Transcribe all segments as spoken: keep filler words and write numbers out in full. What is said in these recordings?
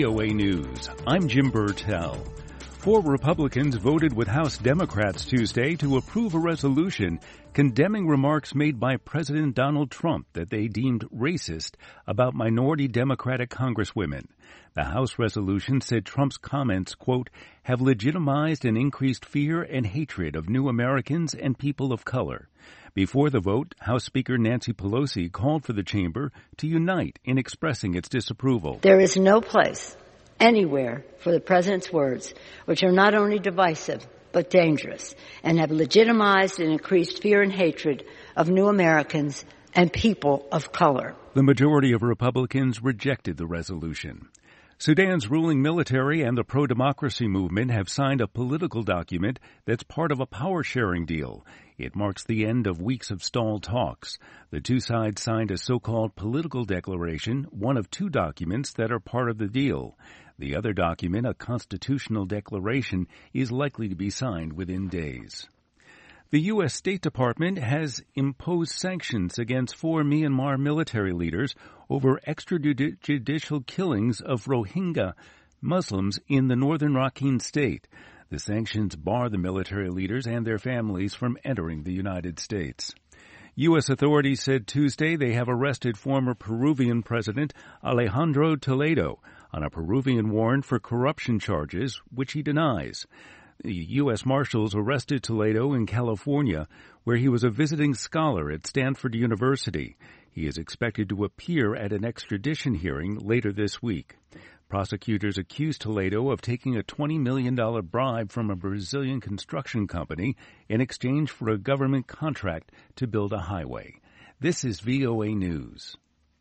V O A News. I'm Jim Burtell. Four Republicans voted with House Democrats Tuesday to approve a resolution condemning remarks made by President Donald Trump that they deemed racist about minority Democratic congresswomen. The House resolution said Trump's comments, quote, have legitimized and increased fear and hatred of new Americans and people of color. Before the vote, House Speaker Nancy Pelosi called for the chamber to unite in expressing its disapproval. There is no place anywhere for the president's words, which are not only divisive but dangerous and have legitimized and increased fear and hatred of new Americans and people of color. The majority of Republicans rejected the resolution. Sudan's ruling military and the pro-democracy movement have signed a political document that's part of a power-sharing deal. It marks the end of weeks of stalled talks. The two sides signed a so-called political declaration, one of two documents that are part of the deal. The other document, a constitutional declaration, is likely to be signed within days. The U S. State Department has imposed sanctions against four Myanmar military leaders over extrajudicial killings of Rohingya Muslims in the northern Rakhine state. The sanctions bar the military leaders and their families from entering the United States. U S authorities said Tuesday they have arrested former Peruvian President Alejandro Toledo on a Peruvian warrant for corruption charges, which he denies. The U S. Marshals arrested Toledo in California, where he was a visiting scholar at Stanford University. He is expected to appear at an extradition hearing later this week. Prosecutors accused Toledo of taking a twenty million dollars bribe from a Brazilian construction company in exchange for a government contract to build a highway. This is V O A News.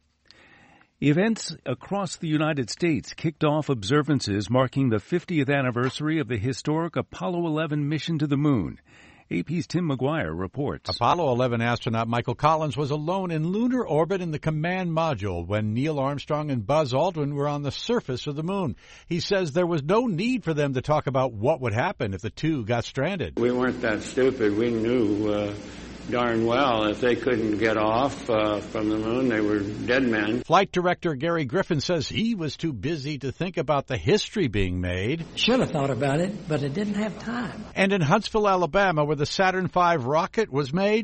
Events across the United States kicked off observances marking the fiftieth anniversary of the historic Apollo eleven mission to the moon. A P's Tim McGuire reports. Apollo eleven astronaut Michael Collins was alone in lunar orbit in the command module when Neil Armstrong and Buzz Aldrin were on the surface of the moon. He says there was no need for them to talk about what would happen if the two got stranded. We weren't that stupid. We knew uh, darn well if they couldn't get off uh, from the moon, they were dead men. Flight director Gary Griffin says he was too busy to think about the history being made. Should have thought about it, but it didn't have time. And in Huntsville, Alabama, where the Saturn five rocket was made,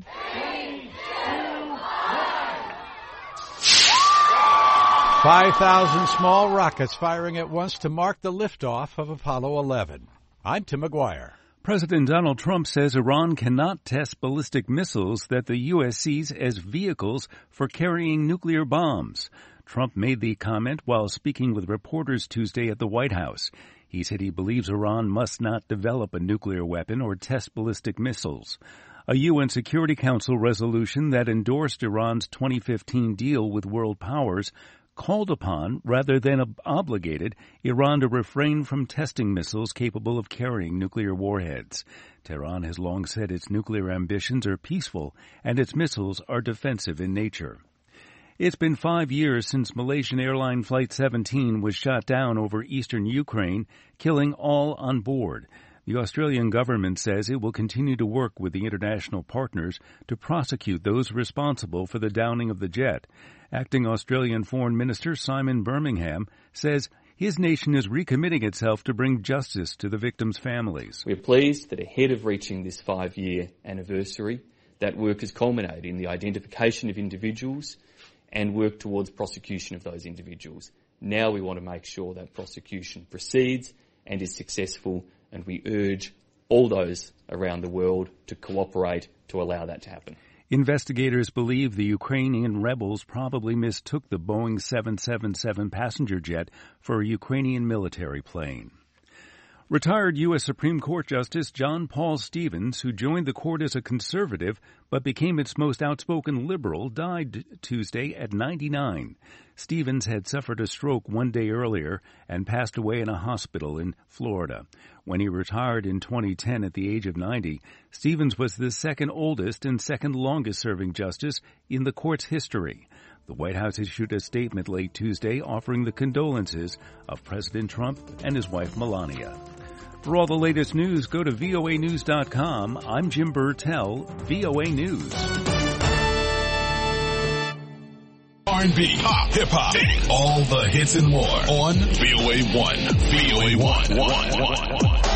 five thousand small rockets firing at once to mark the liftoff of Apollo eleven. I'm Tim McGuire. President Donald Trump says Iran cannot test ballistic missiles that the U S sees as vehicles for carrying nuclear bombs. Trump made the comment while speaking with reporters Tuesday at the White House. He said he believes Iran must not develop a nuclear weapon or test ballistic missiles. A U N Security Council resolution that endorsed Iran's twenty fifteen deal with world powers called upon, rather than ob- obligated, Iran to refrain from testing missiles capable of carrying nuclear warheads. Tehran has long said its nuclear ambitions are peaceful and its missiles are defensive in nature. It's been five years since Malaysian airline Flight seventeen was shot down over eastern Ukraine, killing all on board. The Australian government says it will continue to work with the international partners to prosecute those responsible for the downing of the jet. Acting Australian Foreign Minister Simon Birmingham says his nation is recommitting itself to bring justice to the victims' families. We are pleased that ahead of reaching this five-year anniversary, that work has culminated in the identification of individuals and work towards prosecution of those individuals. Now we want to make sure that prosecution proceeds and is successful, and we urge all those around the world to cooperate to allow that to happen. Investigators believe the Ukrainian rebels probably mistook the Boeing seven seventy-seven passenger jet for a Ukrainian military plane. Retired U S. Supreme Court Justice John Paul Stevens, who joined the court as a conservative but became its most outspoken liberal, died Tuesday at ninety-nine. Stevens had suffered a stroke one day earlier and passed away in a hospital in Florida. When he retired in twenty ten at the age of ninety, Stevens was the second oldest and second longest serving justice in the court's history. The White House issued a statement late Tuesday offering the condolences of President Trump and his wife Melania. For all the latest news, go to V O A news dot com. I'm Jim Burtell, V O A News. R and B, pop, hip hop, all the hits and more on V O A one. V O A one.